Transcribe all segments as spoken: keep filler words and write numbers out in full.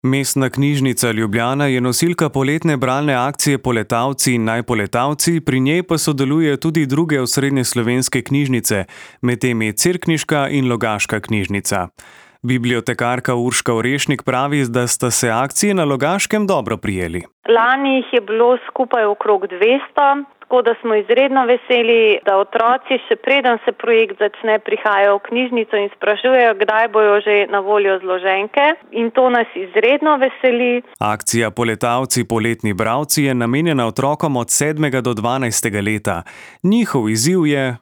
Mestna knjižnica Ljubljana je nosilka poletne bralne akcije Poletavci in najpoletavci, pri njej pa sodelujejo tudi druge osrednjeslovenske knjižnice, med temi Cerkniška in Logaška knjižnica. Bibliotekarka Urška Orešnik pravi, da sta se akcije na Logaškem dobro prijeli. Lani jih je bilo skupaj okrog dvesto, tako da smo izredno veseli, da otroci še preden se projekt začne prihajajo v knjižnico in sprašujejo, kdaj bojo že na voljo zloženke, in to nas izredno veseli. Akcija Poletavci, poletni bralci je namenjena otrokom od sedmega do dvanajstega leta. Njihov izziv je,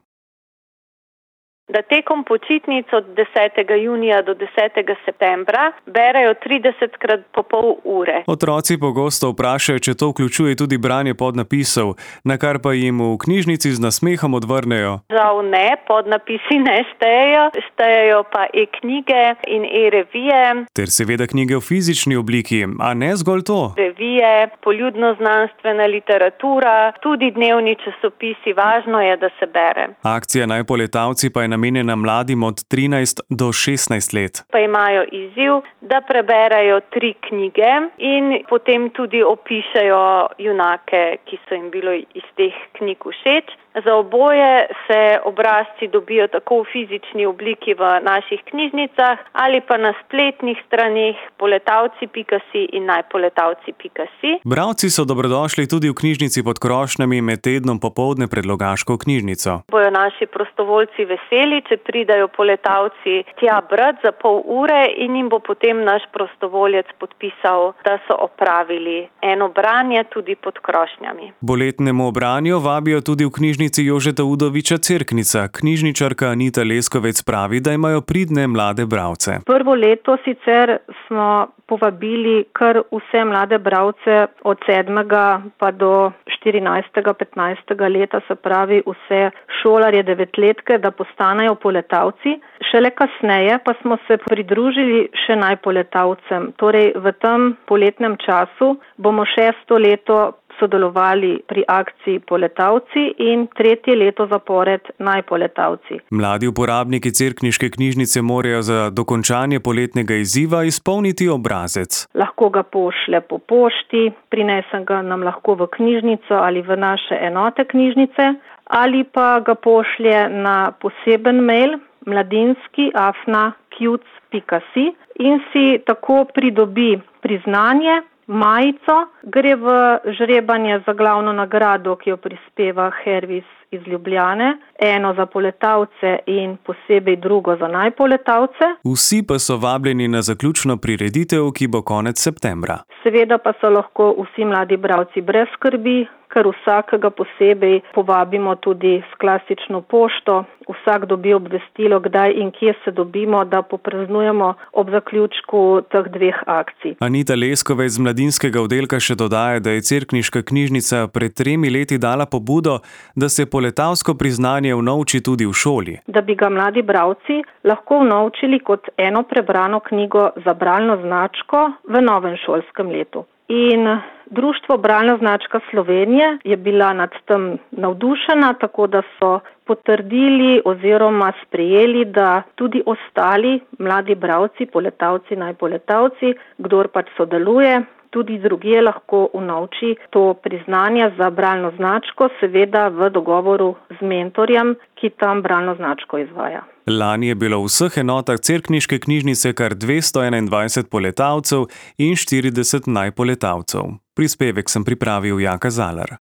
da tekom počitnic od desetega junija do desetega septembra berejo tridesetkrat po pol ure. Otroci pogosto vprašajo, če to vključuje tudi branje podnapisov, na kar pa jim v knjižnici z nasmehom odvrnejo. Žal ne, podnapisi ne štejejo, štejejo pa e-knjige in e-revije. Ter seveda knjige v fizični obliki, a ne zgolj to. Revije, poljudno-znanstvena literatura, tudi dnevni časopisi, važno je, da se bere. Akcija Najpoletavci pa je namenjena mladim od trinajst do šestnajst let. Pa imajo izziv, da preberajo tri knjige in potem tudi opišejo junake, ki so jim bilo iz teh knjig všeč. Za oboje se obrazci dobijo tako v fizični obliki v naših knjižnicah ali pa na spletnih straneh poletavci pika si in najpoletavci pika si. Bralci so dobrodošli tudi v knjižnici pod Krošnjami med tednom popoldne pred Logaško knjižnico. Bojo naši prostovoljci veseli, če pridajo poletavci tja brat za pol ure in jim bo potem naš prostovoljec podpisal, da so opravili eno branje tudi pod Krošnjami. Boletnemu branju vabijo tudi v knjižnici Jožeta Udoviča Cerknica. Knjižničarka Anita Leskovec pravi, da imajo pridne mlade bralce. Prvo leto sicer smo povabili kar vse mlade bralce od sedmega pa do štirinajstega, petnajstega leta, se pravi vse šolarje, devetletke, da postanejo poletavci. Šele kasneje pa smo se pridružili še najpoletavcem. Torej v tem poletnem času bomo šesto leto sodelovali pri akciji Poletavci in tretje leto zapored Najpoletavci. Mladi uporabniki Cerkniške knjižnice morajo za dokončanje poletnega izziva izpolniti obrazec. Lahko ga pošlje po pošti, prinese ga nam lahko v knjižnico ali v naše enote knjižnice, ali pa ga pošlje na poseben mail mladinski afna kjuc pika si in si tako pridobi priznanje, majico, gre v žrebanje za glavno nagrado, ki jo prispeva Hervis iz Ljubljane, eno za poletavce in posebej drugo za najpoletavce. Vsi pa so vabljeni na zaključno prireditev, ki bo konec septembra. Seveda pa so lahko vsi mladi bralci brez skrbi, ker vsakega posebej povabimo tudi s klasično pošto. Vsak dobi obvestilo, kdaj in kje se dobimo, da popraznujemo ob zaključku teh dveh akcij. Anita Leskovec z mladinskega oddelka še dodaja, da je Cerkniška knjižnica pred tremi leti dala pobudo, da se poletavsko priznanje vnovči tudi v šoli. Da bi ga mladi bralci lahko vnovčili kot eno prebrano knjigo za bralno značko v novem šolskem letu. In Društvo Bralna značka Slovenije je bila nad tem navdušena, tako da so potrdili oziroma sprejeli, da tudi ostali mladi bralci, poletavci, najpoletavci, kdor pač sodeluje, tudi drugje lahko unovči to priznanje za bralno značko, seveda v dogovoru z mentorjem, ki tam bralno značko izvaja. Lani je bilo v vseh enotah Cerkniške knjižnice kar dvesto enaindvajset poletavcev in štirideset najpoletavcev. Prispevek sem pripravil Jaka Zalar.